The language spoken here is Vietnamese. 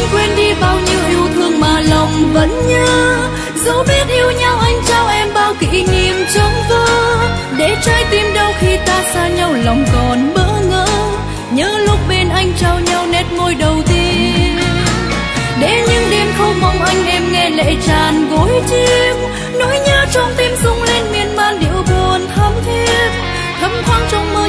quên đi bao nhiêu yêu thương mà lòng vẫn nhớ. Dẫu biết yêu nhau anh trao em bao kỷ niệm trong vơ, để trái tim đau khi ta xa nhau lòng còn bỡ ngỡ. Nhớ lúc bên anh trao nhau nét môi đầu tiên, để những đêm không mong anh em nghe lệ tràn gối chiêm. Nỗi nhớ trong tim rung lên miên man điệu buồn thắm thiết, thấm thoáng trong mơ